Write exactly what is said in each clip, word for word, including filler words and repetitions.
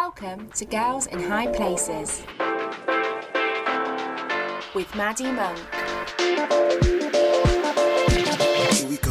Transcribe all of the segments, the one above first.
Welcome to Girls in High Places with Maddie Monk. Here we go.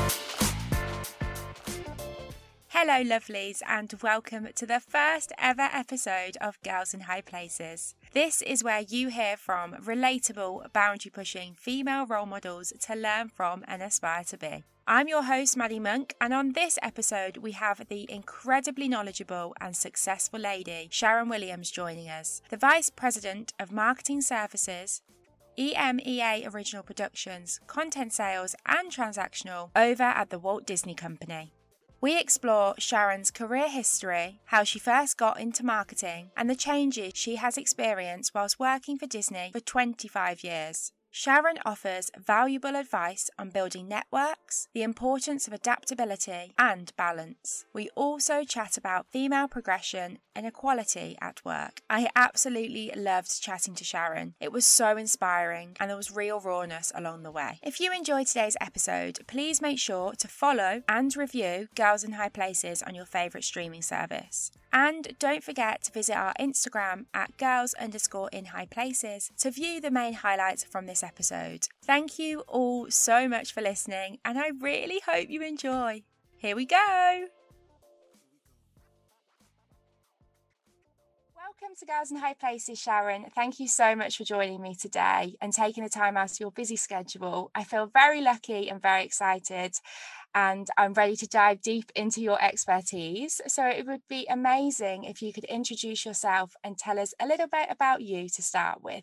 Hello lovelies, and welcome to the first ever episode of Girls in High Places. This is where you hear from relatable, boundary-pushing female role models to learn from and aspire to be. I'm your host, Maddie Monk, and on this episode we have the incredibly knowledgeable and successful lady, Sharon Williams, joining us, the Vice President of Marketing Services, E M E A Original Productions, Content Sales and Transactional over at the Walt Disney Company. We explore Sharon's career history, how she first got into marketing, and the changes she has experienced whilst working for Disney for twenty-five years. Sharon offers valuable advice on building networks, the importance of adaptability and balance. We also chat about female progression and equality at work. I absolutely loved chatting to Sharon. It was so inspiring and there was real rawness along the way. If you enjoyed today's episode, please make sure to follow and review Girls in High Places on your favourite streaming service. And don't forget to visit our Instagram at girls underscore in high places to view the main highlights from this episode. Thank you all so much for listening, and I really hope you enjoy. Here we go. Welcome to Girls in High Places, Sharon. Thank you so much for joining me today and taking the time out of your busy schedule. I feel very lucky and very excited, and I'm ready to dive deep into your expertise. So it would be amazing if you could introduce yourself and tell us a little bit about you to start with.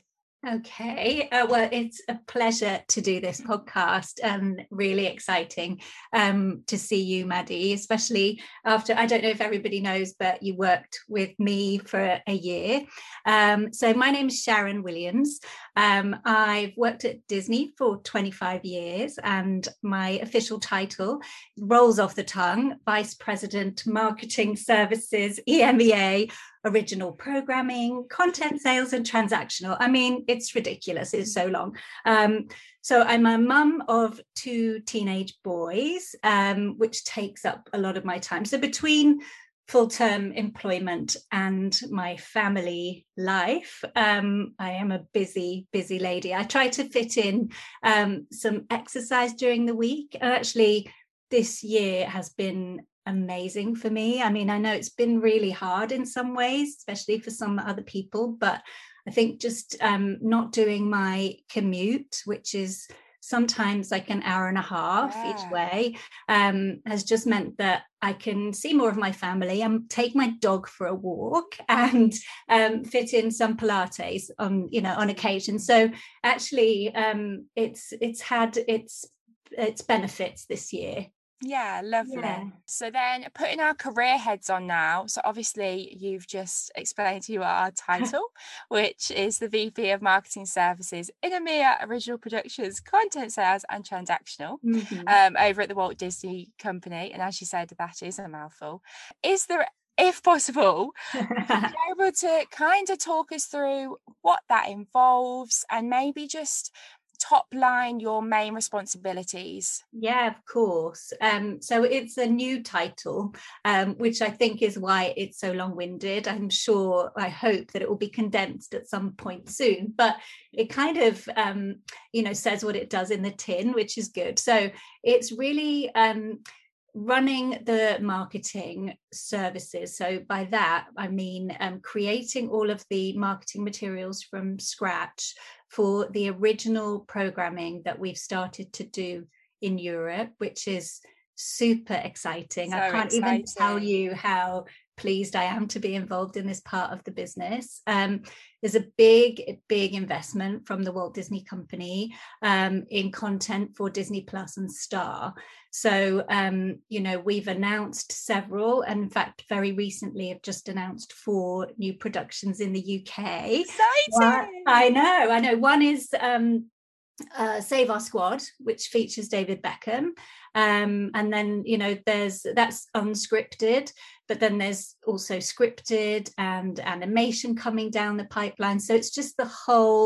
Okay, uh, well, it's a pleasure to do this podcast and really exciting um, to see you, Maddie, especially after, I don't know if everybody knows, but you worked with me for a year. Um, so my name is Sharon Williams. Um, I've worked at Disney for twenty-five years, and my official title rolls off the tongue, Vice President, Marketing Services, E M E A, Original Programming, Content Sales and Transactional. I mean, it's ridiculous. It's so long. Um, so I'm a mum of two teenage boys, um, which takes up a lot of my time. So between full-term employment and my family life, um, I am a busy, busy lady. I try to fit in um, some exercise during the week. And actually, this year has been amazing for me. I mean, I know it's been really hard in some ways, especially for some other people, but I think just um, not doing my commute, which is sometimes like an hour and a half yeah. each way, um, has just meant that I can see more of my family and take my dog for a walk and um, fit in some Pilates on, you know, on occasion. So actually, um, it's it's had its its benefits this year. Yeah, lovely. Yeah. So then putting our career heads on now. So obviously you've just explained to you our title, which is the V P of Marketing Services in E M E A Original Productions, Content Sales and Transactional mm-hmm. um, over at the Walt Disney Company. And as you said, that is a mouthful. Is there, if possible, you're able to kind of talk us through what that involves and maybe just top line your main responsibilities? Yeah, of course. Um, so it's a new title, um, which I think is why it's so long-winded. I'm sure, I hope that it will be condensed at some point soon, but it kind of, um, you know, says what it does in the tin, which is good. So it's really um, running the marketing services. So by that, I mean um, creating all of the marketing materials from scratch for the original programming that we've started to do in Europe, which is super exciting. So I can't exciting. even tell you how pleased I am to be involved in this part of the business. Um, there's a big, big investment from the Walt Disney Company um, in content for Disney Plus and Star. So, um, you know, we've announced several, and in fact, very recently have just announced four new productions in the U K. Exciting! One, I know, I know. One is um, uh, Save Our Squad, which features David Beckham. Um, and then, you know, there's that's unscripted, but then there's also scripted and animation coming down the pipeline. So it's just the whole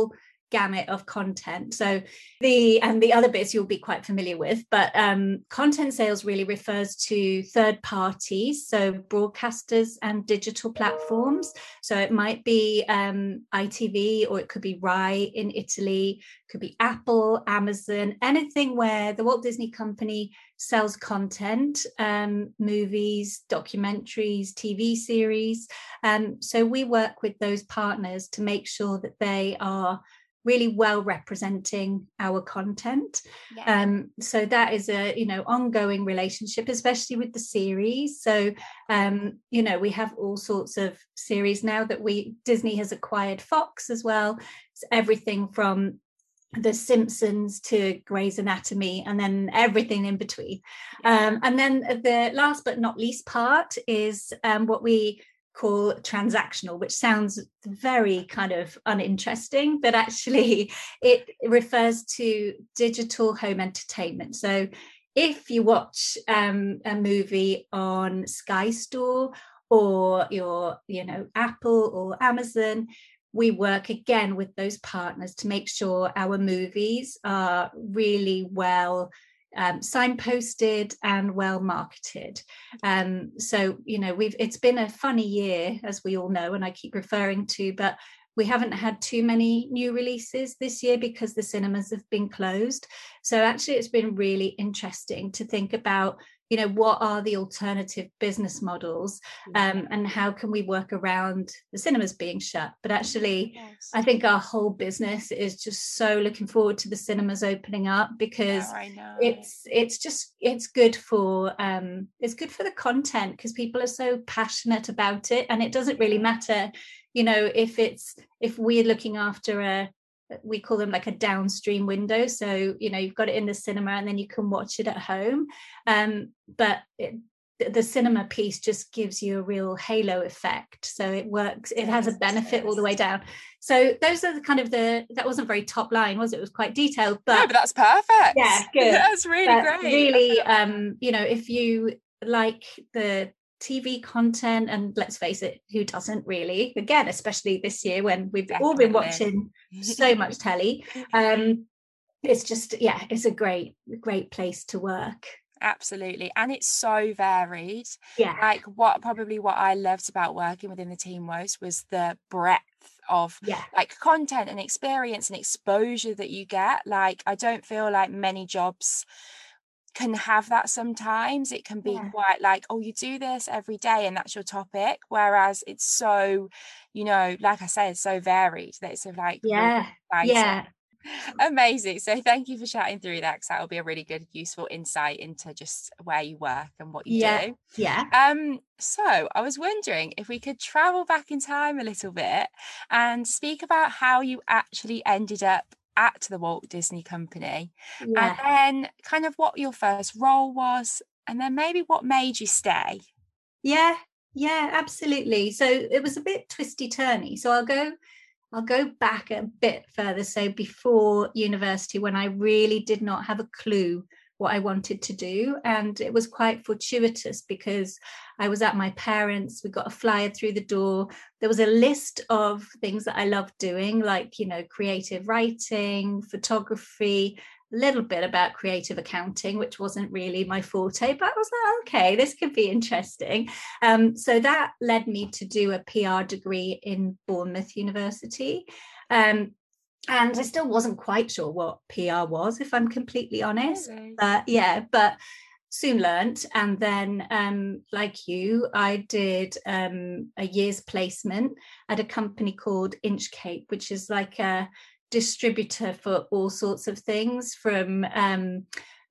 gamut of content. So the and the other bits you'll be quite familiar with, but um, content sales really refers to third parties, so broadcasters and digital platforms. So it might be um, I T V, or it could be Rai in Italy, could be Apple, Amazon, anything where the Walt Disney Company sells content, um, movies, documentaries, T V series. Um, so we work with those partners to make sure that they are really well representing our content. Yeah. Um, so that is a, you know, ongoing relationship, especially with the series. So, um, you know, we have all sorts of series now that we, Disney has acquired Fox as well. It's everything from The Simpsons to Grey's Anatomy, and then everything in between. Um, and then the last but not least part is um, what we call transactional, which sounds very kind of uninteresting, but actually it refers to digital home entertainment. So if you watch um, a movie on Sky Store or your, you know, Apple or Amazon, we work again with those partners to make sure our movies are really well um, signposted and well marketed. Um, so, you know, we've it's been a funny year, as we all know, and I keep referring to, but we haven't had too many new releases this year because the cinemas have been closed. So actually, it's been really interesting to think about, you know, what are the alternative business models, um, and how can we work around the cinemas being shut? But actually, yes. I think our whole business is just so looking forward to the cinemas opening up, because yeah, I know. it's it's just it's good for um, it's good for the content, because people are so passionate about it, and it doesn't really matter, you know, if it's if we're looking after a, we call them like a downstream window. So, you know, you've got it in the cinema and then you can watch it at home. Um, but it, the cinema piece just gives you a real halo effect. So it works, it has a benefit all the way down. So those are the kind of the, that wasn't very top line, was it? It was quite detailed, but, no, but that's perfect. Yeah, good. That's really but great. Really, um, you know, if you like the T V content, and let's face it, who doesn't really, again, especially this year when we've Definitely. all been watching so much telly, um it's just yeah it's a great great place to work. Absolutely. And it's so varied. Yeah, like what probably what I loved about working within the team most was the breadth of yeah. like content and experience and exposure that you get. Like I don't feel like many jobs can have that. Sometimes it can be yeah. quite like, oh, you do this every day and that's your topic, whereas it's so, you know, like I said, it's so varied that it's like yeah really yeah amazing. So thank you for chatting through that, because that will be a really good useful insight into just where you work and what you yeah do. yeah Um so I was wondering if we could travel back in time a little bit and speak about how you actually ended up at the Walt Disney Company, yeah. and then kind of what your first role was, and then maybe what made you stay. Yeah, yeah, absolutely. So it was a bit twisty turny. So I'll go, I'll go back a bit further. So before university, when I really did not have a clue what I wanted to do, and it was quite fortuitous because I was at my parents', we got a flyer through the door. There was a list of things that I loved doing, like, you know, creative writing, photography, a little bit about creative accounting, which wasn't really my forte, but I was like, okay, this could be interesting. Um, so that led me to do a P R degree in Bournemouth University. Um, And I still wasn't quite sure what P R was, if I'm completely honest. Really? But yeah, but soon learnt. And then, um, like you, I did um, a year's placement at a company called Inchcape, which is like a distributor for all sorts of things, from um,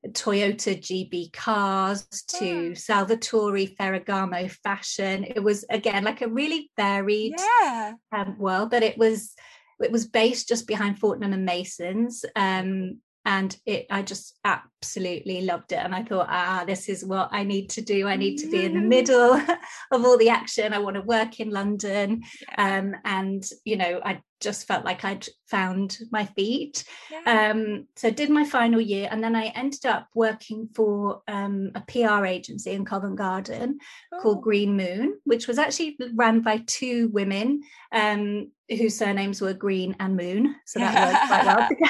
Toyota G B cars to oh. Salvatore Ferragamo fashion. It was, again, like a really varied yeah. um, world, but it was It was based just behind Fortnum and Mason's, um, and it. I just absolutely loved it. And I thought, ah, this is what I need to do. I need to be in the middle of all the action. I want to work in London, yeah. um, and you know, I just felt like I'd found my feet. Yeah. Um, so I did my final year, and then I ended up working for um, a P R agency in Covent Garden oh. called Green Moon, which was actually run by two women. Um, whose surnames were Green and Moon, so that worked quite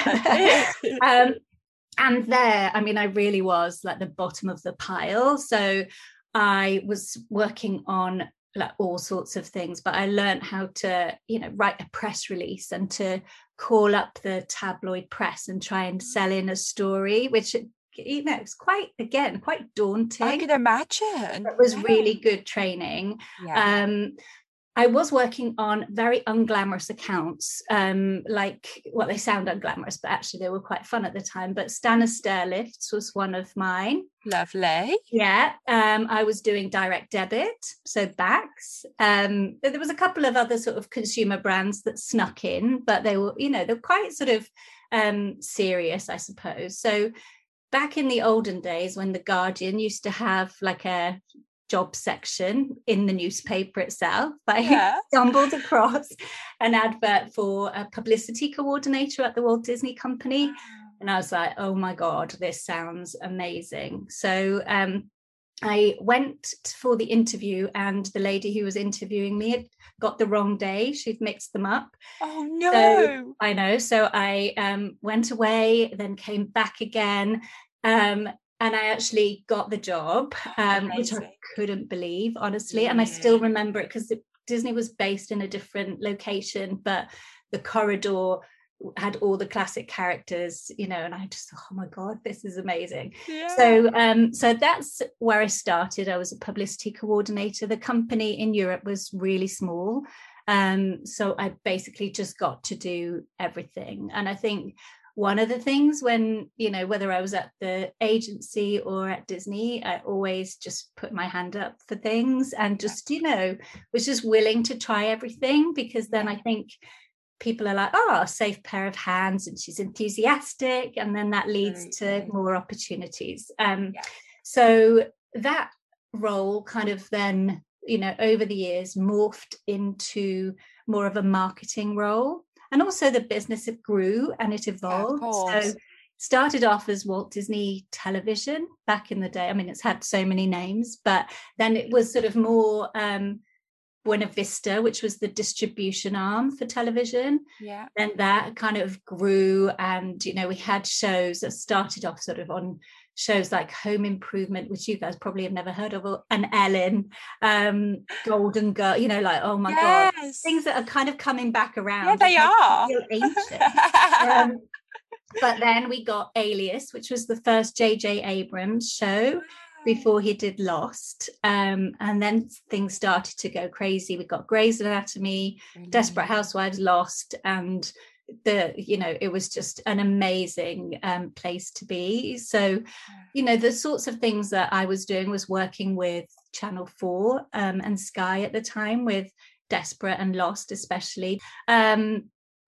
well together. um, and there, I mean, I really was like the bottom of the pile. So I was working on like all sorts of things, but I learned how to, you know, write a press release and to call up the tabloid press and try and sell in a story, which, you know, it's quite, again, quite daunting. I can imagine. It was yeah. really good training. Yeah. Um, I was working on very unglamorous accounts, um, like, well, they sound unglamorous, but actually they were quite fun at the time. But Stannah Stairlifts was one of mine. Lovely. Yeah, um, I was doing direct debit, so backs. Um, there was a couple of other sort of consumer brands that snuck in, but they were, you know, they're quite sort of um, serious, I suppose. So back in the olden days when The Guardian used to have like a job section in the newspaper itself, I yeah. stumbled across an advert for a publicity coordinator at the Walt Disney Company. And I was like, oh my God, this sounds amazing. So um, I went for the interview, and the lady who was interviewing me had got the wrong day. She'd mixed them up. Oh no. So, I know. So I um, went away, then came back again. Um, And I actually got the job, um, which I couldn't believe, honestly. Yeah. And I still remember it because Disney was based in a different location, but the corridor had all the classic characters, you know, and I just thought, oh my God, this is amazing. Yeah. So, um, so that's where I started. I was a publicity coordinator. The company in Europe was really small. Um, so I basically just got to do everything. And I think one of the things when, you know, whether I was at the agency or at Disney, I always just put my hand up for things and just, you know, was just willing to try everything, because then I think people are like, oh, a safe pair of hands, and she's enthusiastic. And then that leads to more opportunities. Um, yeah. So that role kind of then, you know, over the years morphed into more of a marketing role. And also the business, it grew and it evolved. Yeah, so started off as Walt Disney Television back in the day. I mean, it's had so many names, but then it was sort of more um, Buena Vista, which was the distribution arm for television. Yeah. And that kind of grew. And, you know, we had shows that started off sort of on shows like Home Improvement, which you guys probably have never heard of, and Ellen, um, Golden Girl, you know, like, oh my yes. God, things that are kind of coming back around. Yeah, they are. Feel ancient. um, but then we got Alias, which was the first J J Abrams show before he did Lost. Um, and then things started to go crazy. We got Grey's Anatomy, mm-hmm. Desperate Housewives, Lost, and the you know it was just an amazing um place to be. So you know the sorts of things that I was doing was working with Channel four um and Sky at the time with Desperate and Lost especially. Um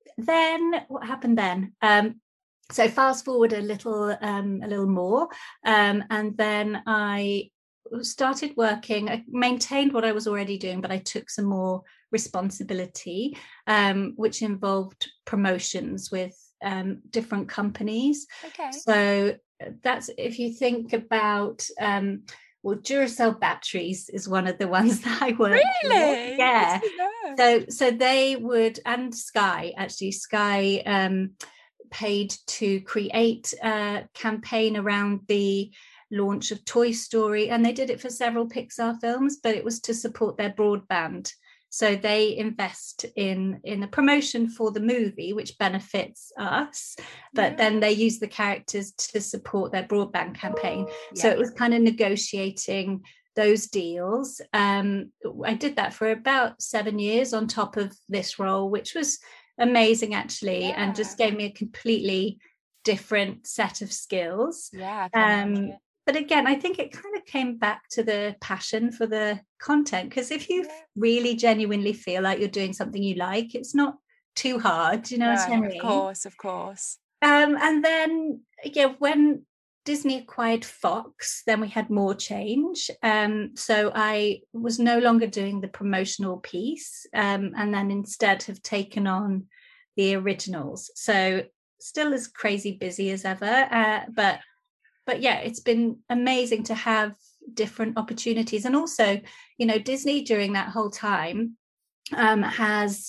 then what happened then? Um so fast forward a little um a little more um and then I started working. I maintained what I was already doing, but I took some more responsibility, um, which involved promotions with um, different companies. Okay. So that's, if you think about, um, well, Duracell batteries is one of the ones that I worked Really? with. Yeah. So, so they would, and Sky, actually, Sky um, paid to create a campaign around the launch of Toy Story, and they did it for several Pixar films, but it was to support their broadband. So they invest in in the promotion for the movie, which benefits us, but yeah. then they use the characters to support their broadband campaign. Yeah. So it was kind of negotiating those deals. Um, I did that for about seven years on top of this role, which was amazing actually, yeah. and just gave me a completely different set of skills. Yeah. Um, but again, I think it kind of came back to the passion for the content, because if you yeah. really genuinely feel like you're doing something you like, it's not too hard, you know no, what I mean? Of course, of course. Um, and then, yeah, when Disney acquired Fox, then we had more change. Um, so I was no longer doing the promotional piece, um, and then instead have taken on the originals. So still as crazy busy as ever, uh, but But yeah, it's been amazing to have different opportunities. And also, you know, Disney during that whole time um, has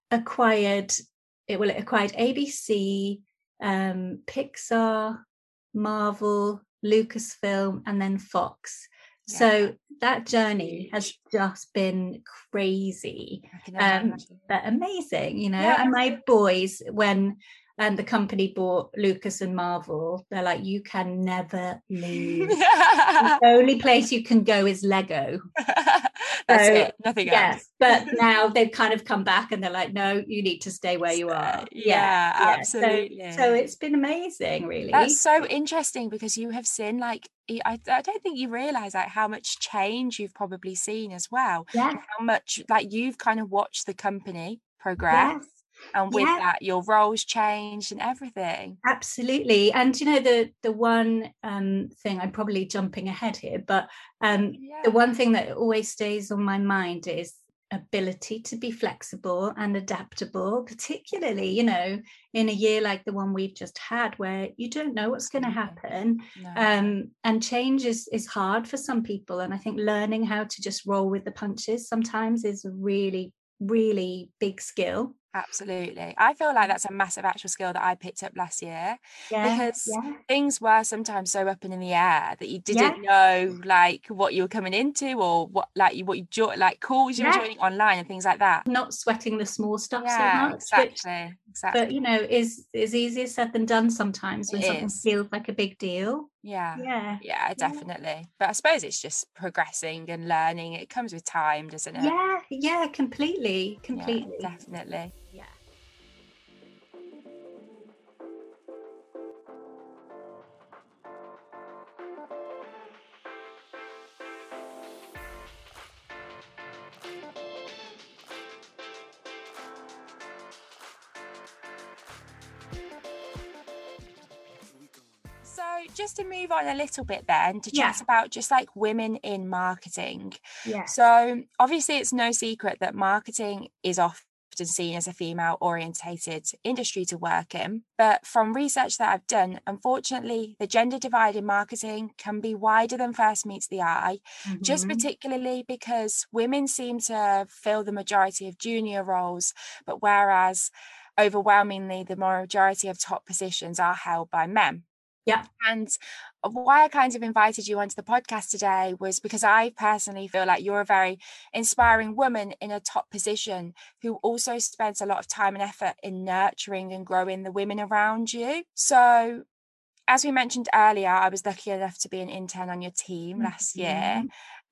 acquired it. Well, it acquired A B C, um, Pixar, Marvel, Lucasfilm, and then Fox. Yeah. So that journey has just been crazy, um, but amazing, you know. Yeah. And my boys, when um, the company bought Lucas and Marvel, they're like, you can never leave. The only place you can go is Lego. That's so, it, nothing yeah, else. But now they've kind of come back and they're like, no, you need to stay where you are. Yeah, yeah, absolutely. So, so it's been amazing, really. That's so interesting, because you have seen, like, I, I don't think you realise like how much change you've probably seen as well. Yeah. How much, like, you've kind of watched the company progress. Yes. And with yeah. that, your roles changed and everything. Absolutely. And, you know, the the one um, thing, I'm probably jumping ahead here, but um, yeah. the one thing that always stays on my mind is ability to be flexible and adaptable, particularly, you know, in a year like the one we've just had, where you don't know what's going to happen. No. Um, and change is, is hard for some people. And I think learning how to just roll with the punches sometimes is a really, really big skill. Absolutely. I feel like that's a massive actual skill that I picked up last year, yeah, because yeah. things were sometimes so up and in the air that you didn't yeah. know like what you were coming into, or what like you what you jo- like calls you yeah. were joining online and things like that. Not sweating the small stuff yeah, so much. Exactly. Which, exactly. But you know, is is easier said than done sometimes when it something is. feels like a big deal. Yeah. Yeah. Yeah, definitely. Yeah. But I suppose it's just progressing and learning. It comes with time, doesn't it? Yeah, yeah, completely. Completely. Yeah, definitely. Yeah. So just to move on a little bit then, to chat yeah. about just like women in marketing. Yeah. So obviously it's no secret that marketing is often seen as a female orientated industry to work in. But from research that I've done, unfortunately, the gender divide in marketing can be wider than first meets the eye, mm-hmm. just particularly because women seem to fill the majority of junior roles, but whereas overwhelmingly the majority of top positions are held by men. Yeah. And why I kind of invited you onto the podcast today was because I personally feel like you're a very inspiring woman in a top position who also spends a lot of time and effort in nurturing and growing the women around you. So as we mentioned earlier, I was lucky enough to be an intern on your team mm-hmm. last year.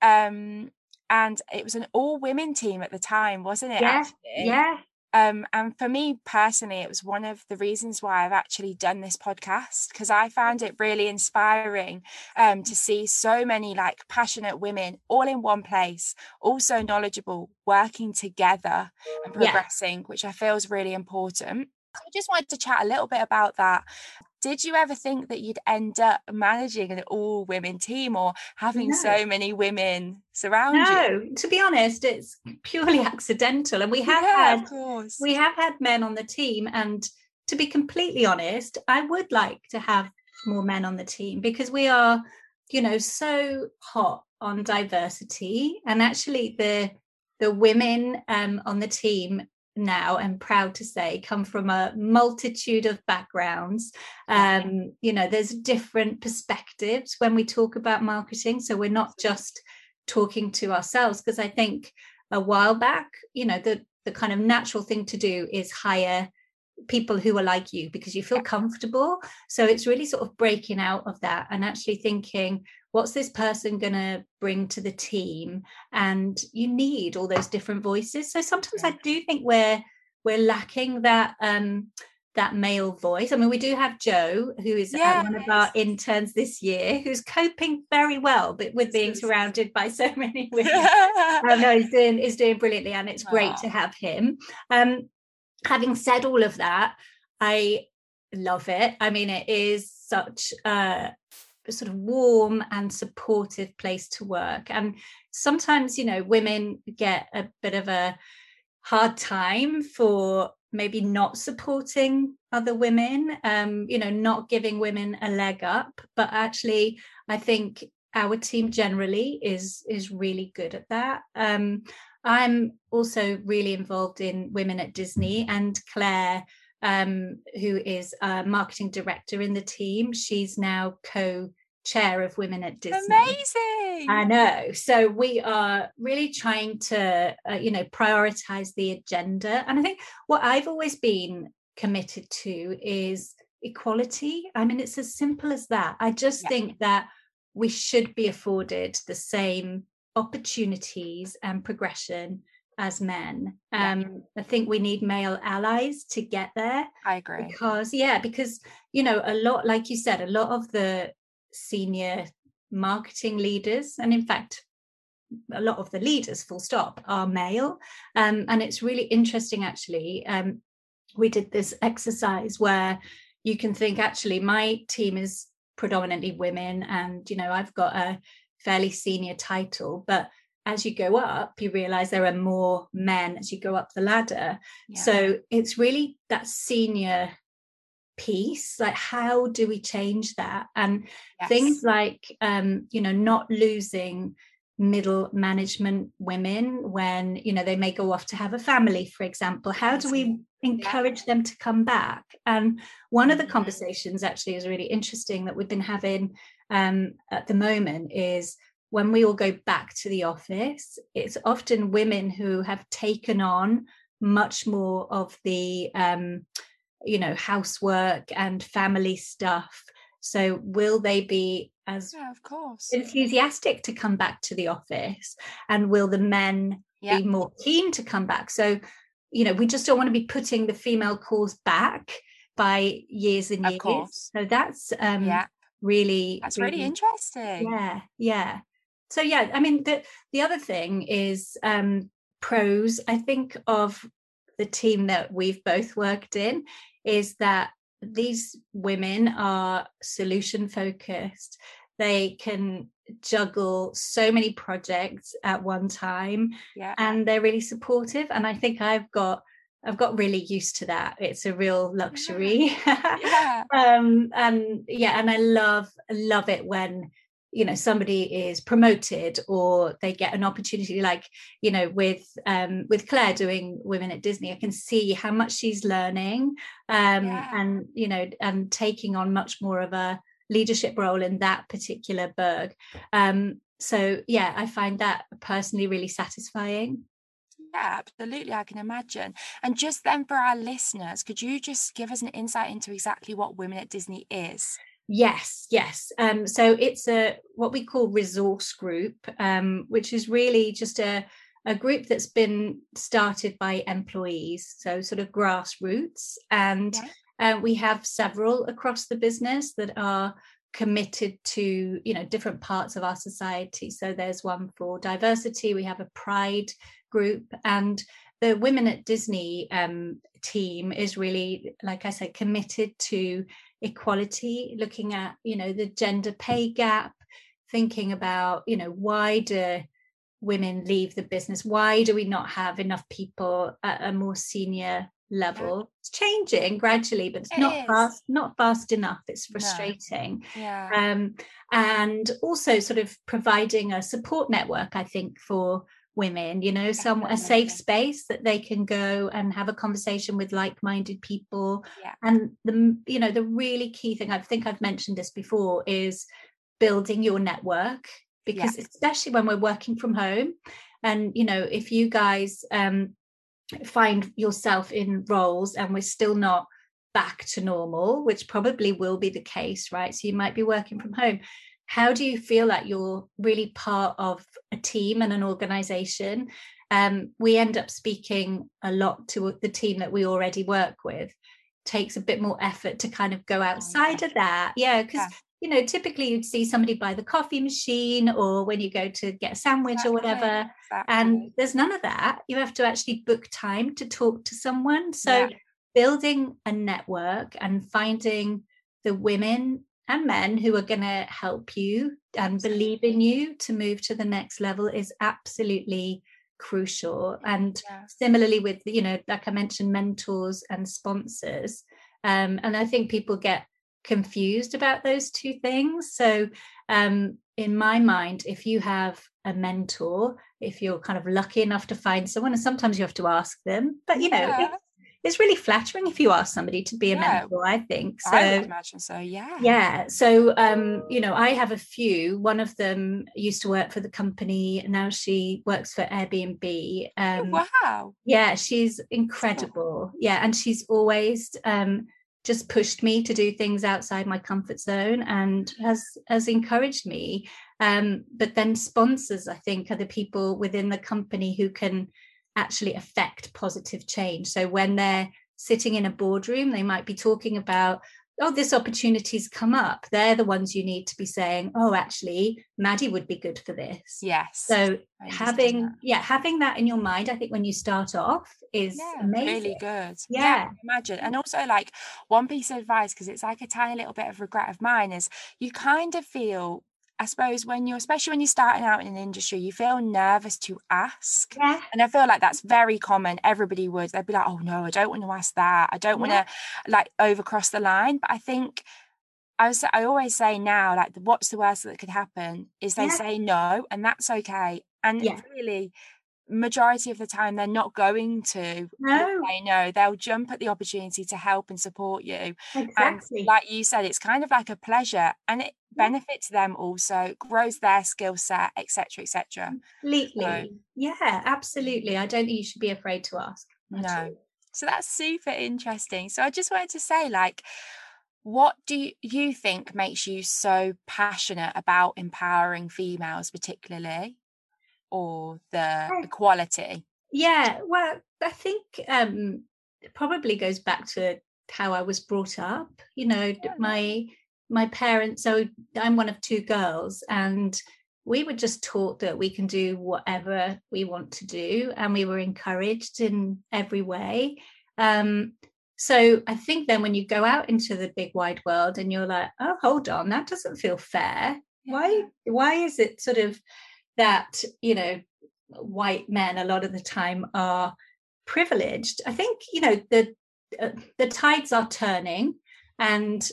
Um, and it was an all women team at the time, wasn't it? Yeah. Actually? Yeah. Um, and for me personally, it was one of the reasons why I've actually done this podcast, because I found it really inspiring um, to see so many like passionate women all in one place, also knowledgeable, working together and progressing, yeah. which I feel is really important. So I just wanted to chat a little bit about that. Did you ever think that you'd end up managing an all-women team or having no. so many women surround no, you? No, to be honest, it's purely accidental. And we have yeah, had of course. we have had men on the team. And to be completely honest, I would like to have more men on the team, because we are, you know, so hot on diversity. And actually the the women um, on the team now, I'm proud to say, come from a multitude of backgrounds. Um, you know, there's different perspectives when we talk about marketing. So we're not just talking to ourselves, because I think a while back, you know, the, the kind of natural thing to do is hire people who are like you because you feel comfortable. So it's really sort of breaking out of that and actually thinking, what's this person going to bring to the team? And you need all those different voices. So sometimes I do think we're we're lacking that um, that male voice. I mean, we do have Joe, who is yes. one of our interns this year, who's coping very well, but with being surrounded by so many women. um, no, he's doing he's doing brilliantly, and it's great Aww. to have him. Um, having said all of that, I love it. I mean, it is such a sort of warm and supportive place to work. And sometimes, you know, women get a bit of a hard time for maybe not supporting other women, um, you know, not giving women a leg up. But actually, I think our team generally is is really good at that. Um, I'm also really involved in Women at Disney, and Claire, um, who is a marketing director in the team, she's now co-chair of Women at Disney. Amazing. I know. So we are really trying to, uh, you know, prioritize the agenda. And I think what I've always been committed to is equality. I mean, it's as simple as that. I just yeah. think that we should be afforded the same opportunities and progression as men. Yeah. Um, I think we need male allies to get there. I agree. Because, yeah, because, you know, a lot, like you said, a lot of the senior marketing leaders, and in fact, a lot of the leaders, full stop, are male. Um, and it's really interesting, actually. Um, we did this exercise where you can think, actually, my team is predominantly women, and, you know, I've got a fairly senior title, but as you go up, you realize there are more men as you go up the ladder. Yeah. So it's really that senior piece, like how do we change that? And yes. things like, um, you know, not losing middle management women when, you know, they may go off to have a family, for example. How do we encourage yeah. them to come back? And one of the conversations actually is really interesting that we've been having um, at the moment is when we all go back to the office, it's often women who have taken on much more of the, um, you know, housework and family stuff. So will they be as yeah, of course. enthusiastic to come back to the office? And will the men yeah. be more keen to come back? So, you know, we just don't want to be putting the female cause back by years and of years. Course. So that's um, yeah. really... That's really, really interesting. Yeah, yeah. So, yeah, I mean, the, the other thing is um, pros, I think, of the team that we've both worked in is that these women are solution focused. They can juggle so many projects at one time, yeah. and they're really supportive. And I think I've got I've got really used to that. It's a real luxury. Yeah. um, and yeah, and I love love it when, you know, somebody is promoted or they get an opportunity, like, you know, with um, with Claire doing Women at Disney, I can see how much she's learning um, yeah. and, you know, and taking on much more of a leadership role in that particular burg. Um, so, yeah, I find that personally really satisfying. Yeah, absolutely. I can imagine. And just then for our listeners, could you just give us an insight into exactly what Women at Disney is? Yes, yes. Um, so it's a what we call resource group, um, which is really just a, a group that's been started by employees, so sort of grassroots. And yeah. uh, we have several across the business that are committed to, you know, different parts of our society. So there's one for diversity. We have a pride group, and the Women at Disney um, team is really, like I said, committed to equality, looking at, you know, the gender pay gap, thinking about, you know, why do women leave the business? Why do we not have enough people at a more senior level? Yeah. It's changing gradually, but it's it not is. fast, not fast enough. It's frustrating. No. Yeah. Um, and also sort of providing a support network, I think, for women, you know, some a safe space that they can go and have a conversation with like-minded people. Yeah. And the, you know, the really key thing, I think I've mentioned this before, is building your network, because yeah. especially when we're working from home, and, you know, if you guys um, find yourself in roles and we're still not back to normal, which probably will be the case, right? So you might be working from home. How do you feel like you're really part of a team and an organization? Um, we end up speaking a lot to the team that we already work with. It takes a bit more effort to kind of go outside of that. Yeah, because, yeah. you know, typically you'd see somebody by the coffee machine or when you go to get a sandwich exactly. or whatever. Exactly. And there's none of that. You have to actually book time to talk to someone. So yeah. building a network and finding the women and men who are going to help you and believe in you to move to the next level is absolutely crucial. And yeah. similarly with, you know, like I mentioned, mentors and sponsors. Um, and I think people get confused about those two things. So um, in my mind, if you have a mentor if you're kind of lucky enough to find someone, and sometimes you have to ask them, but you know Yeah. it's, it's really flattering if you ask somebody to be a Yeah. mentor, I think. So I would imagine so, yeah. yeah. So, um, you know, I have a few. One of them used to work for the company. Now she works for Airbnb. Um, Oh, wow. yeah, she's incredible. Yeah. And she's always um, just pushed me to do things outside my comfort zone and has, has encouraged me. Um, but then sponsors, I think, are the people within the company who can actually affect positive change. So when they're sitting in a boardroom, they might be talking about, oh, this opportunity's come up. They're the ones you need to be saying, oh, actually, Maddie would be good for this. Yes. So having, that. yeah, having that in your mind, I think when you start off is yeah, amazing. Really good. Yeah. yeah imagine. And also, like, one piece of advice, because it's like a tiny little bit of regret of mine, is you kind of feel, I suppose, when you're, especially when you're starting out in an industry, you feel nervous to ask. Yeah. And I feel like that's very common. Everybody would. They'd be like, oh, no, I don't want to ask that. I don't Yeah. want to, like, overcross the line. But I think, I was, I always say now, like, what's the worst that could happen is they Yeah. say no, and that's okay. And Yeah. really, majority of the time, they're not going to No. say no. They'll jump at the opportunity to help and support you. Exactly. And like you said, it's kind of like a pleasure, and it Yeah. benefits them also, grows their skill set, etc, etc. Completely. So, yeah, absolutely. I don't think you should be afraid to ask. no. So that's super interesting. So I just wanted to say, like, what do you think makes you so passionate about empowering females, particularly, or the equality? Yeah, well, I think um, it probably goes back to how I was brought up. You know, Yeah. my my parents. So I'm one of two girls, and we were just taught that we can do whatever we want to do, and we were encouraged in every way. Um, so I think then when you go out into the big wide world and you're like, oh, hold on, that doesn't feel fair. Yeah. Why? Why is it sort of that, you know, white men a lot of the time are privileged? I think, you know, the uh, the tides are turning, and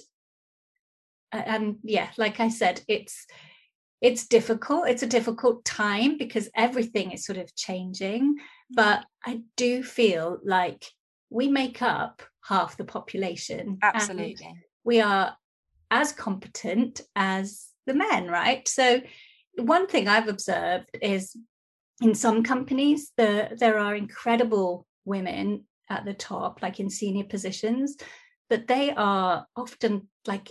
and yeah, like I said, it's it's difficult. It's a difficult time because everything is sort of changing. But I do feel like we make up half the population. Absolutely. And we are as competent as the men, right? So one thing I've observed is in some companies, the, there are incredible women at the top, like in senior positions, but they are often like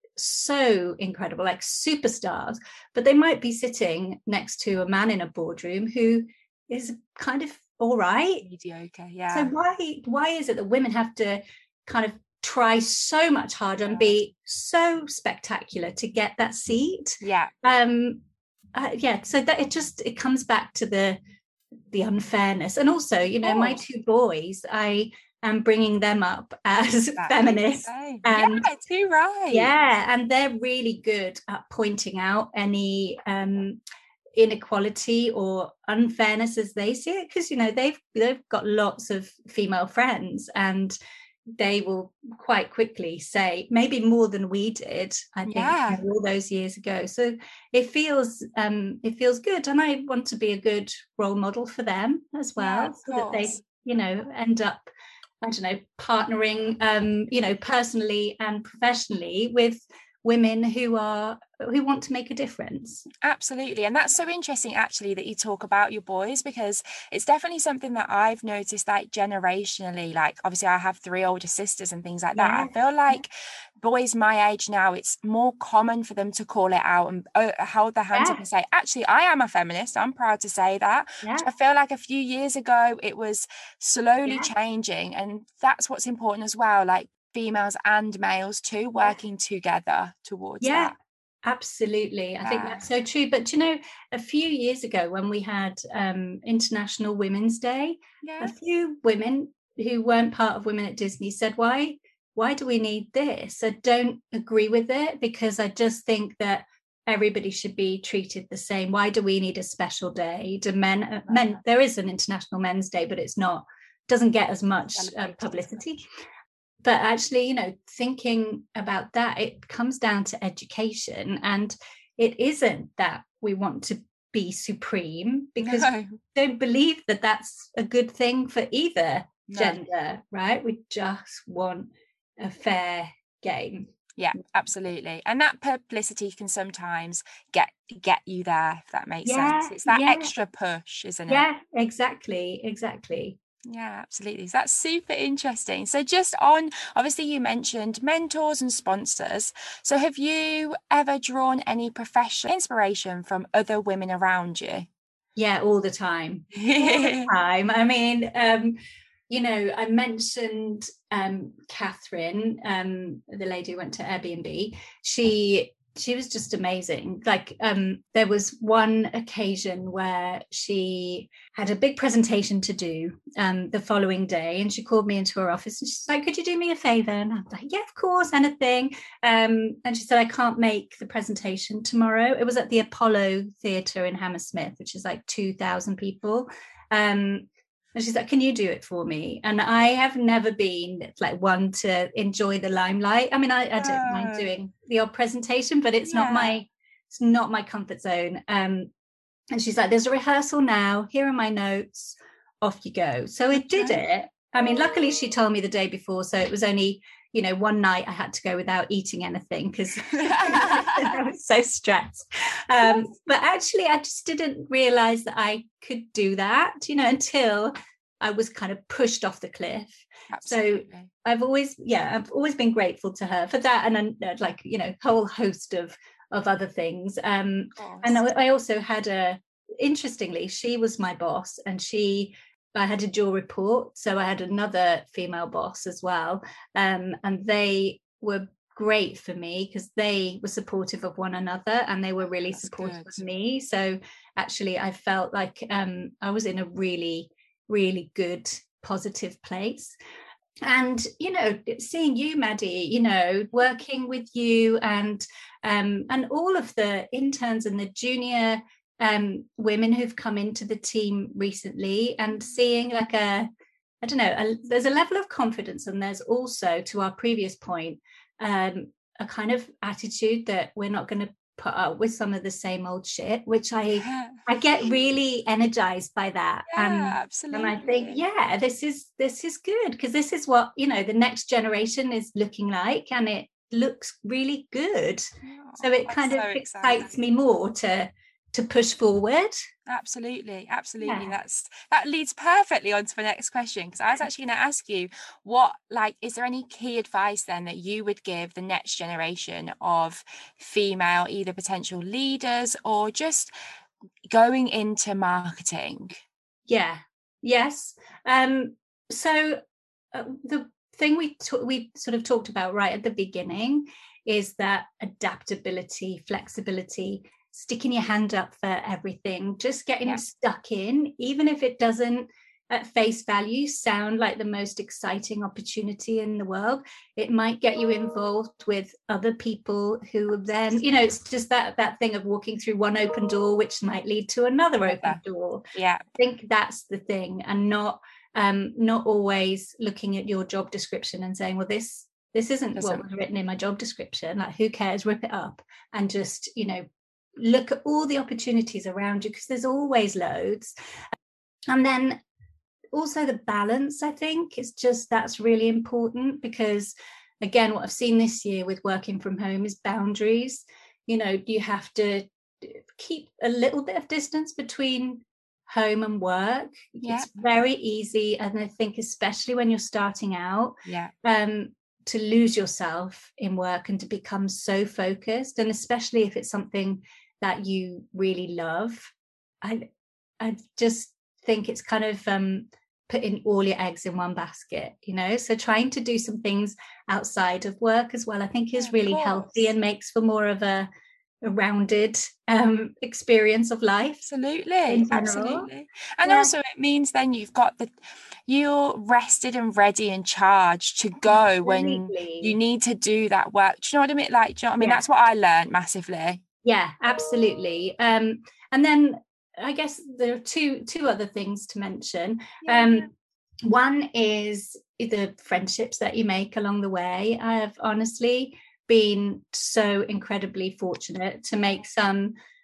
so incredible, like superstars, but they might be sitting next to a man in a boardroom who is kind of all right. Mediocre, yeah. So why why is it that women have to kind of try so much harder and be so spectacular to get that seat? Yeah. Um uh, yeah, so that it just it comes back to the the unfairness. And also, you know, my two boys, I am bringing them up as That's feminists. And yeah, too right. Yeah, and they're really good at pointing out any um inequality or unfairness as they see it, because you know they've they've got lots of female friends, and they will quite quickly say, maybe more than we did, I think, yeah. all those years ago. So it feels um it feels good, and I want to be a good role model for them as well, yeah, so that they, you know, end up, I don't know, partnering um you know personally and professionally with women who are who want to make a difference. Absolutely. And that's so interesting actually that you talk about your boys, because it's definitely something that I've noticed, like generationally, like obviously I have three older sisters and things like that. Yeah. I feel like boys my age now, it's more common for them to call it out and uh, hold their hands yeah. up and say, actually, I am a feminist. I'm proud to say that. Yeah. I feel like a few years ago, it was slowly yeah. changing. And that's what's important as well. Like females and males too, working yeah. together towards yeah. that. Absolutely. I yeah. think that's so true. But, you know, a few years ago when we had um, International Women's Day, yeah. a few women who weren't part of Women at Disney said, why, why do we need this? I don't agree with it, because I just think that everybody should be treated the same. Why do we need a special day? Do men, uh, men, there is an International Men's Day, but it's not, doesn't get as much uh, publicity. But actually, you know, thinking about that, it comes down to education. And it isn't that we want to be supreme, because No. we don't believe that that's a good thing for either No. gender, right? We just want a fair game. Yeah, absolutely. And that publicity can sometimes get get you there, if that makes Yeah, sense. It's that yeah. extra push, isn't it? Yeah, exactly, exactly. Yeah, absolutely. So that's super interesting. So just on, obviously you mentioned mentors and sponsors. So have you ever drawn any professional inspiration from other women around you? Yeah, all the time. All the time. I mean, um, you know, I mentioned um, Catherine, um, the lady who went to Airbnb. She she was just amazing. Like, um, there was one occasion where she had a big presentation to do um, the following day, and she called me into her office and she's like, "Could you do me a favor?" And I'm like, "Yeah, of course, anything." Um, and she said, "I can't make the presentation tomorrow." It was at the Apollo Theatre in Hammersmith, which is like two thousand people. Um, And she's like, "Can you do it for me?" And I have never been like one to enjoy the limelight. I mean, I, I don't Oh. mind doing the odd presentation, but it's Yeah. not my it's not my comfort zone. Um, and she's like, "There's a rehearsal now. Here are my notes. Off you go." So it did it. I mean, luckily she told me the day before, so it was only, you know, one night I had to go without eating anything because I was so stressed. Um, but actually, I just didn't realize that I could do that, you know, until I was kind of pushed off the cliff. Absolutely. So I've always, yeah, I've always been grateful to her for that, and uh, like, you know, whole host of of other things. Um, and I, I also had a, interestingly, she was my boss, and she. I had a dual report, so I had another female boss as well, um, and they were great for me because they were supportive of one another, and they were really That's supportive good. of me. So actually, I felt like um, I was in a really, really good, positive place. And, you know, seeing you, Maddie, you know, working with you and um, and all of the interns and the junior um, women who've come into the team recently, and seeing like a, I don't know, a, there's a level of confidence, and there's also, to our previous point, um, a kind of attitude that we're not going to put up with some of the same old shit, which I I get really energized by that. Yeah, and absolutely. and I think, yeah, this is this is good, because this is what, you know, the next generation is looking like, and it looks really good. Oh, so it that's kind of so excites exciting. me more to to push forward. Absolutely, absolutely. Yeah. That's that leads perfectly on to the next question, because I was actually going to ask you, what, like, is there any key advice then that you would give the next generation of female, either potential leaders or just going into marketing? Yeah. Yes. Um, so uh, the thing we t- we sort of talked about right at the beginning is that adaptability, flexibility, sticking your hand up for everything, just getting Yeah. stuck in, even if it doesn't at face value sound like the most exciting opportunity in the world. It might get you involved with other people who then, you know, it's just that that thing of walking through one open door, which might lead to another open door. Yeah. I think that's the thing, and not um, not always looking at your job description and saying, well, this this isn't Doesn't. what was written in my job description. Like, who cares? Rip it up and just, you know, look at all the opportunities around you, because there's always loads. And then also the balance, I think, is just, that's really important, because again, what I've seen this year with working from home is boundaries. You know, you have to keep a little bit of distance between home and work. Yeah. It's very easy, and I think especially when you're starting out, Yeah. um, to lose yourself in work and to become so focused, and especially if it's something that you really love. I I just think it's kind of um, putting all your eggs in one basket, you know. So trying to do some things outside of work as well, I think, is Yeah, really healthy and makes for more of a, a rounded um, experience of life. Absolutely, absolutely. And Yeah. also it means then you've got the, you're rested and ready and charged to go when Absolutely. you need to do that work. Do you know what I mean? Like, do you know what I mean? Yeah. That's what I learned massively. Yeah, absolutely. Um, and then I guess there are two two other things to mention. Yeah. Um, one is the friendships that you make along the way. I have honestly been so incredibly fortunate to make some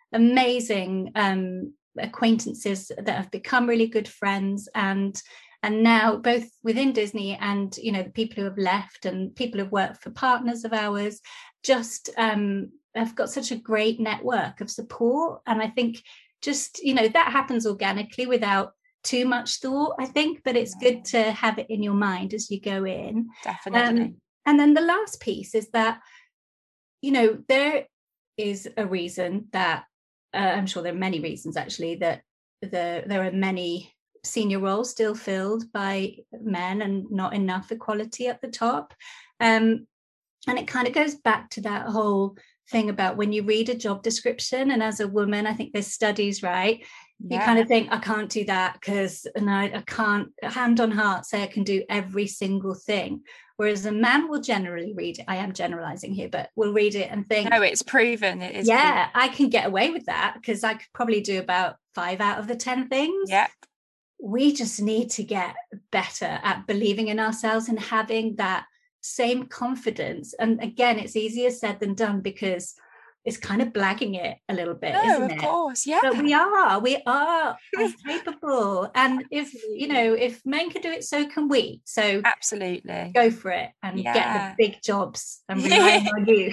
amazing um, acquaintances that have become really good friends, and and now both within Disney and, you know, the people who have left and people who've worked for partners of ours, just um, have got such a great network of support. And I think just, you know, that happens organically without too much thought, I think, but it's good to have it in your mind as you go in. Definitely. Um, and then the last piece is that, you know, there is a reason that uh, I'm sure there are many reasons actually that the there are many senior roles still filled by men and not enough equality at the top. Um, and it kind of goes back to that whole thing about when you read a job description, and as a woman, I think there's studies, right? Yeah. You kind of think, I can't do that because and I, I can't, hand on heart, say I can do every single thing. Whereas a man will generally read it. I am generalizing here, but will read it and think, no, it's proven. It is. Yeah, proven. I can get away with that because I could probably do about five out of the ten things. Yeah. We just need to get better at believing in ourselves and having that same confidence. And again, it's easier said than done because it's kind of blagging it a little bit, no, isn't of it? Of course, yeah. But we are, we are capable. And if, you know, if men can do it, so can we. So absolutely go for it and yeah. get the big jobs and relying on you.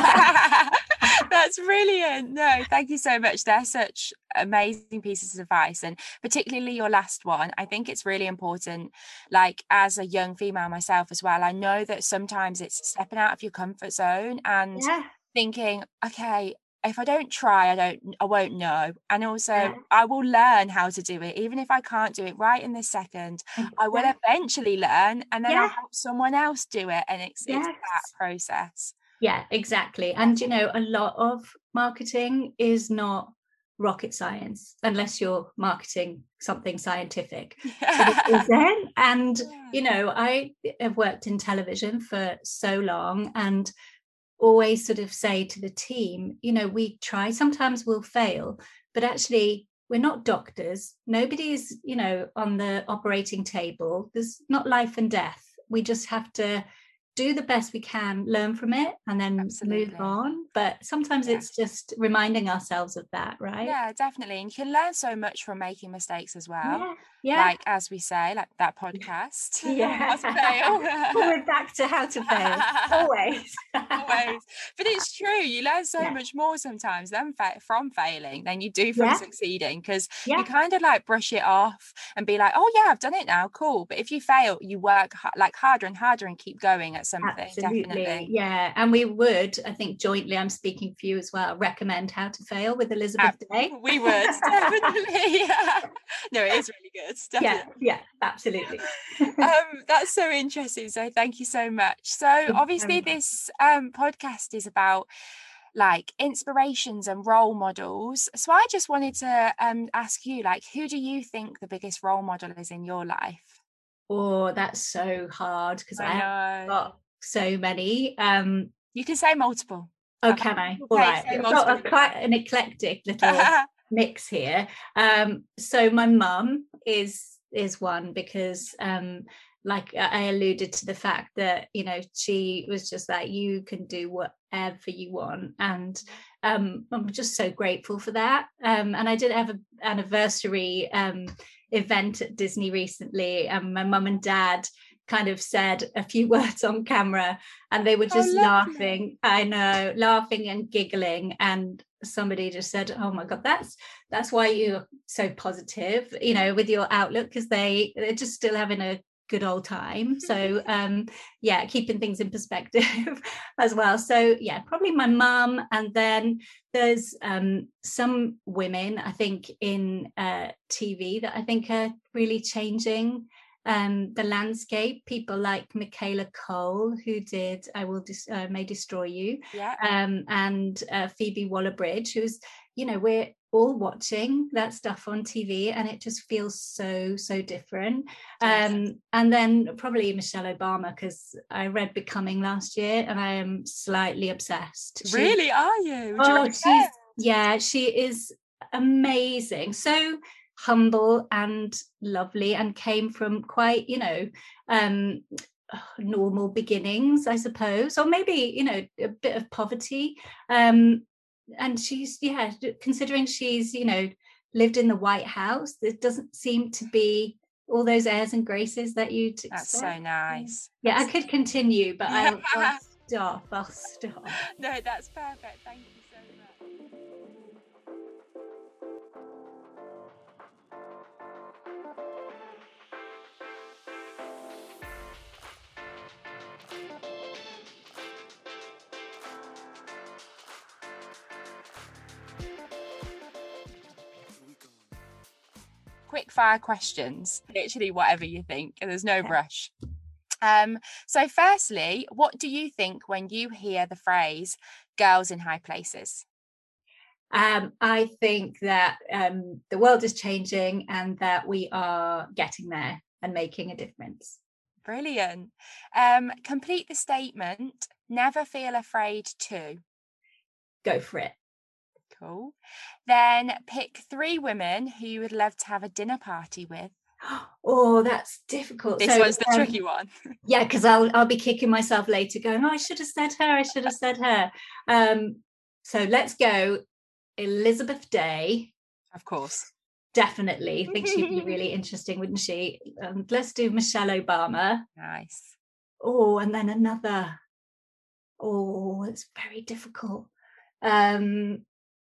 That's brilliant. No, thank you so much. They're such amazing pieces of advice, and particularly your last one. I think it's really important, like as a young female myself as well, I know that sometimes it's stepping out of your comfort zone and yeah. thinking, okay, if I don't try, I don't I won't know. And also yeah. I will learn how to do it, even if I can't do it right in this second. Exactly. I will eventually learn, and then yeah. I'll help someone else do it. And it's, yes. it's that process. Yeah, exactly. And, you know, a lot of marketing is not rocket science unless you're marketing something scientific. Yeah. But it isn't. And, yeah. you know, I have worked in television for so long and always sort of say to the team, you know, we try, sometimes we'll fail, but actually we're not doctors. Nobody is, you know, on the operating table. There's not life and death. We just have to do the best we can, learn from it, and then Absolutely. Move on. But sometimes yeah. it's just reminding ourselves of that, right? Yeah, definitely. And you can learn so much from making mistakes as well. Yeah. Yeah. Like, as we say, like that podcast. Yeah. How to fail. We're back to how to fail. Always. Always. But it's true. You learn so yeah. much more sometimes than fa- from failing than you do from yeah. succeeding, because yeah. you kind of like brush it off and be like, oh yeah, I've done it now. Cool. But if you fail, you work ha- like harder and harder and keep going at something. Absolutely. Definitely. Yeah. And we would, I think jointly, I'm speaking for you as well, recommend How to Fail with Elizabeth uh, Day. We would, definitely. Yeah. No, it is really good. Definitely. Yeah, yeah, absolutely. um, that's so interesting. So thank you so much. So obviously this um, podcast is about like inspirations and role models. So I just wanted to um, ask you, like, who do you think the biggest role model is in your life? Oh, that's so hard because I, I have got so many. Um, you can say multiple. Oh, can I? All right. I've got a, quite an eclectic little mix here. Um, so my mum is is one because um, like I alluded to the fact that, you know, she was just like, you can do whatever you want. And um, I'm just so grateful for that. Um, and I did have an anniversary um, event at Disney recently, and my mum and dad kind of said a few words on camera, and they were just oh, laughing. I know, laughing and giggling. And somebody just said, oh my God, that's that's why you're so positive, you know, with your outlook, because they, they're just still having a good old time. So um yeah, keeping things in perspective as well. So yeah, probably my mum. And then there's um some women, I think, in uh T V that I think are really changing um the landscape. People like Michaela Cole, who did I Will Dis- uh, May Destroy You, yeah um and uh, Phoebe Waller-Bridge, who's, you know, we're all watching that stuff on T V and it just feels so so different. Um and then probably Michelle Obama, because I read Becoming last year and I am slightly obsessed. She, really are you? Would oh you she's yeah she is amazing, so humble and lovely, and came from quite, you know, um normal beginnings, I suppose, or maybe, you know, a bit of poverty, um and she's, yeah, considering she's, you know, lived in the White House, there doesn't seem to be all those airs and graces that you'd expect. That's so nice. Yeah, That's I could continue, but I'll, I'll stop. I'll stop. No, that's perfect. Thank you so much. Quick fire questions, literally whatever you think, and there's no Okay. rush. Um, so firstly, what do you think when you hear the phrase girls in high places? Um, I think that um, the world is changing and that we are getting there and making a difference. Brilliant. Um, complete the statement, never feel afraid to. Go for it. Cool. Then pick three women who you would love to have a dinner party with. Oh, that's difficult. This So, one's the um, tricky one. Yeah, because I'll I'll be kicking myself later, going, oh, I should have said her. I should have said her. Um, so let's go, Elizabeth Day. Of course. Definitely, I think she'd be really interesting, wouldn't she? Um, let's do Michelle Obama. Nice. Oh, and then another. Oh, it's very difficult. Um,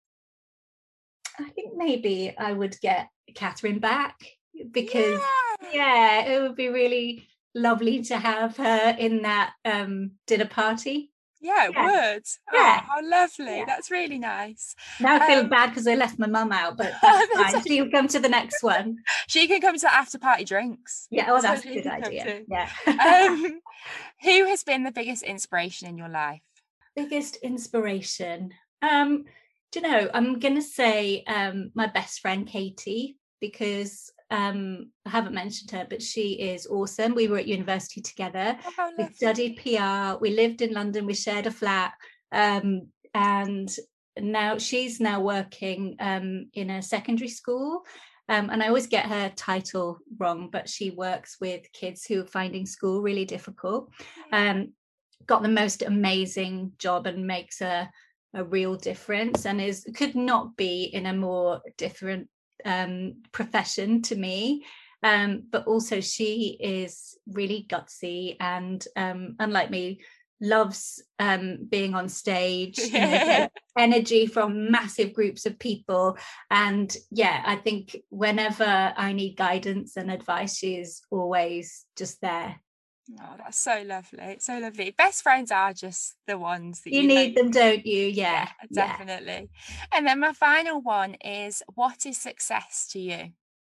I think maybe I would get Catherine back because Yeah. yeah, it would be really lovely to have her in that um, dinner party. Yeah, it Yeah. would. Yeah. Oh, how lovely. Yeah. That's really nice. Now I feel Um, bad because I left my mum out, but that's That's fine. She'll come to the next one. She can come to the after party drinks. Yeah, oh, So that's a she good can come idea. too. Yeah. Um, who has been the biggest inspiration in your life? Biggest inspiration. Um, do you know, I'm going to say um, my best friend, Katie, because um, I haven't mentioned her, but she is awesome. We were at university together. Oh, how We lovely. studied P R. We lived in London. We shared a flat. Um, and now she's now working um, in a secondary school. Um, and I always get her title wrong, but she works with kids who are finding school really difficult. Um, got the most amazing job and makes a a real difference, and is could not be in a more different um, profession to me. Um, but also she is really gutsy and um, unlike me, loves um, being on stage, you know, get energy from massive groups of people. And yeah, I think whenever I need guidance and advice, she is always just there. Oh, that's so lovely. It's so lovely. Best friends are just the ones that You you need know. them, don't you? Yeah, yeah. Definitely. And then my final one is, what is success to you?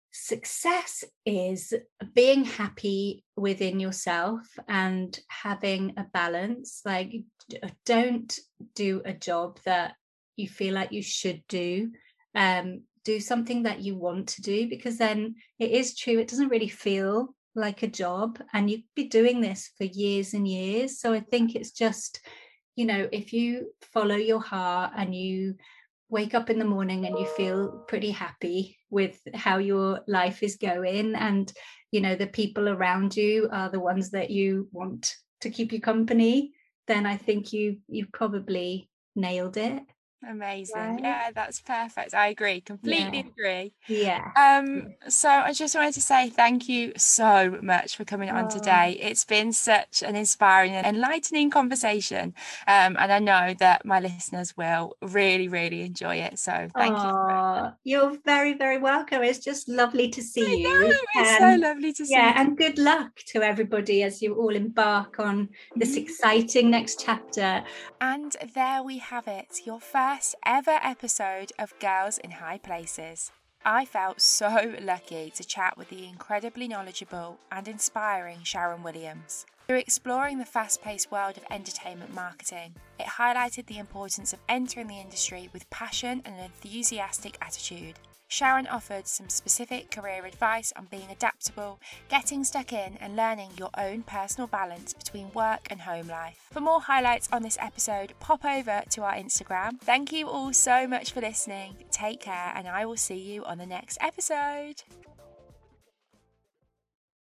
Success is being happy within yourself and having a balance. Like, d- don't do a job that you feel like you should do. Um, do something that you want to do, because then it is true, it doesn't really feel like a job, and you'd be doing this for years and years. So I think it's just, you know, if you follow your heart and you wake up in the morning and you feel pretty happy with how your life is going, and you know the people around you are the ones that you want to keep you company, then I think you you've probably nailed it. Amazing. Right. Yeah, that's perfect. I agree. Completely Yeah. agree. Yeah. Um, so I just wanted to say thank you so much for coming on Oh. today. It's been such an inspiring and enlightening conversation. Um, and I know that my listeners will really, really enjoy it. So thank you. For Oh, you're very, very welcome. It's just lovely to see I you. know, it's And, so lovely to see yeah, you. and good luck to everybody as you all embark on this exciting next chapter. And there we have it, your first ever episode of Girls in High Places. I felt so lucky to chat with the incredibly knowledgeable and inspiring Sharon Williams. Through exploring the fast-paced world of entertainment marketing, it highlighted the importance of entering the industry with passion and an enthusiastic attitude. Sharon offered some specific career advice on being adaptable, getting stuck in, and learning your own personal balance between work and home life. For more highlights on this episode, pop over to our Instagram. Thank you all so much for listening. Take care, and I will see you on the next episode.